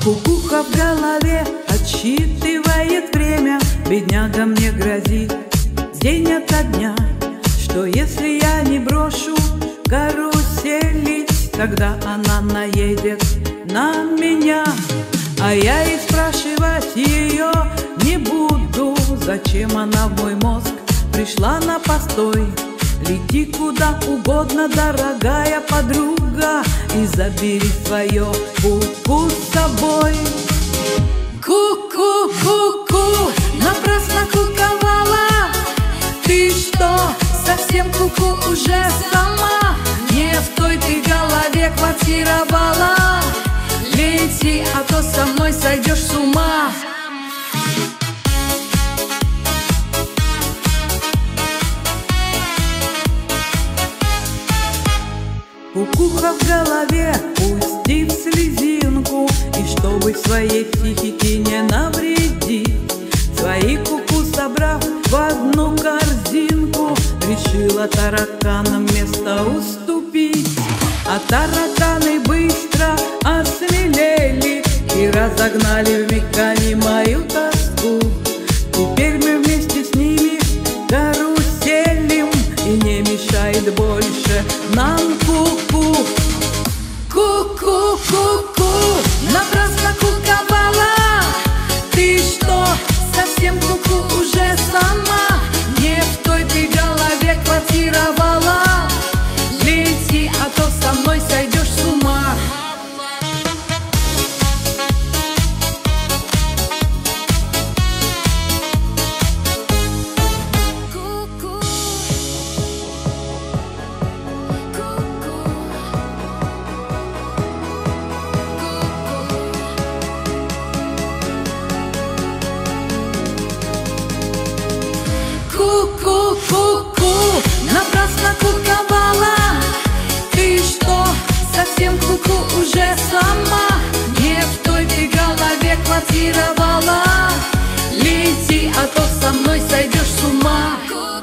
Кукуха в голове отсчитывает время, бедняга мне грозит день ото дня, что если я не брошу каруселить, тогда она наедет на меня. А я и спрашивать ее не буду, зачем она в мой мозг пришла на постой. Лети куда угодно, дорогая подруга, и забери свое ку-ку с собой. Ку-ку, ку-ку, напрасно куковала. Ты что, совсем куку уже сама? Не в той ты голове квартировала. Лети, а то со мной сойдешь с ума. Кукуха в голове, пустив слезинку, и чтобы своей психике не навредить, свои куку собрав в одну корзинку, решила тараканам место уступить. А тараканы быстро осмелели и разогнали веками мою тоску. Теперь мы вместе с ними каруселим, и не мешает больше нам ку-ку. Ку-ку, ку-ку, напрасно куковала. Ты что, совсем куку уже сама? Не в той ты голове квартировала. Лети, а то со мной сойдешь с ума. Ку-ку-ку-ку, напрасно куковала. Ты что, совсем куку уже сама? Не в той ты голове квартировала. Лети, а то со мной сойдешь с ума.